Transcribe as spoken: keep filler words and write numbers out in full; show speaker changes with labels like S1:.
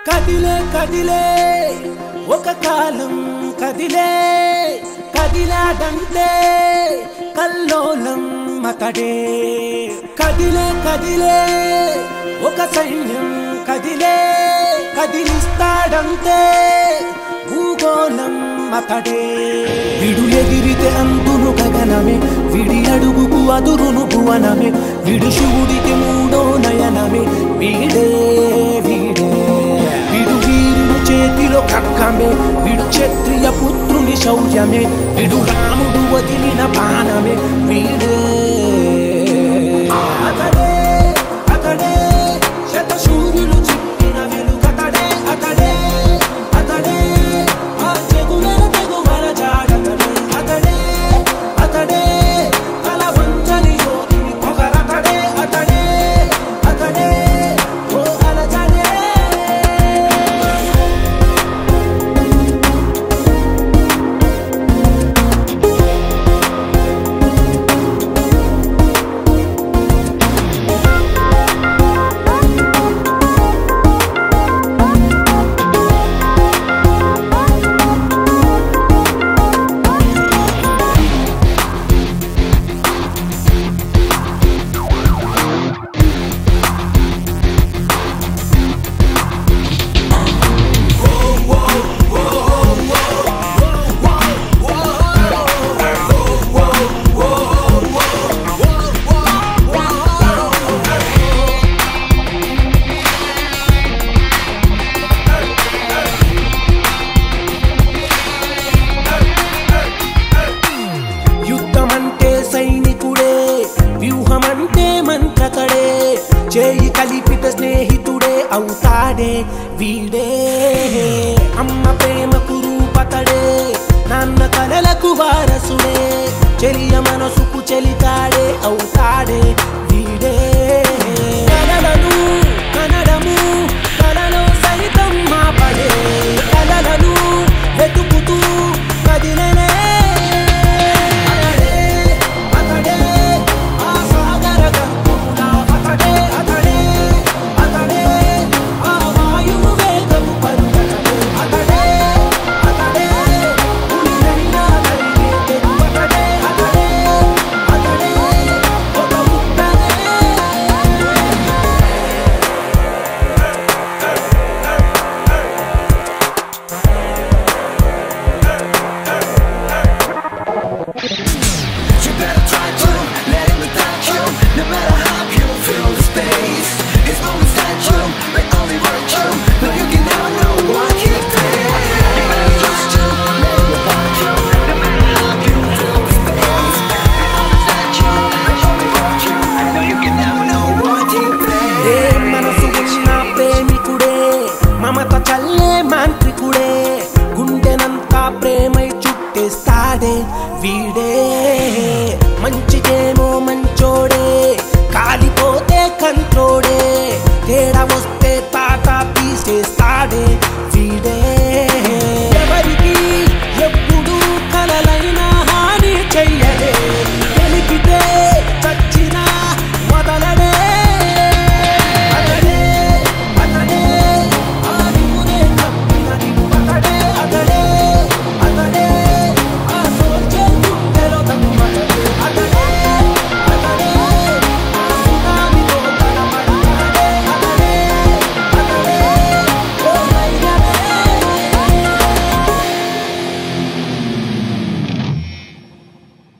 S1: కదిలే కదిలే ఒక కాలం కదిలే కదిలాడంటే కల్లోలం అతడే కదిలే కదిలే ఒక సైన్యం కదిలే కదిలిస్తాడంటే భూగోళం అతడే విడు ఎగిరితే అందును గగనమే విడి అడుగుకు అదురును భువనమే విడు శివుడికి మూడో నయనమే వీడే వీడే విడు వీరుడు చేతిలో ఖడ్గమే విడు క్షత్రియ పుత్రుని శౌర్యమే విడు రాముడు వదిలిన బాణమే వీడే అతడే అతడే శత సూర్యులు చిక్కిన వెలుగతడే అతడే అతడే ఆ చెగువెల తెగువల జాడతడే అతడే అతడే తల వంచని యోధిని పొగరతడే అతడే అతడే ఓ అలజడే చేయి కలిపిత స్నేహితుడే అవుతాడే వీడే అమ్మ ప్రేమకు రూపతడే నాన్న కలలకు వారసుడే చెలియ మనసుకు చెలితాడే అవుతాడే వీడే కలలను కనడము కలలో సైతం మాపడే కలలను వెతుకుతూ కదిలనే మమత చల్లే మాంత్రికుడే గుండెనంతా ప్రేమై చుట్టేస్తాడే వీడే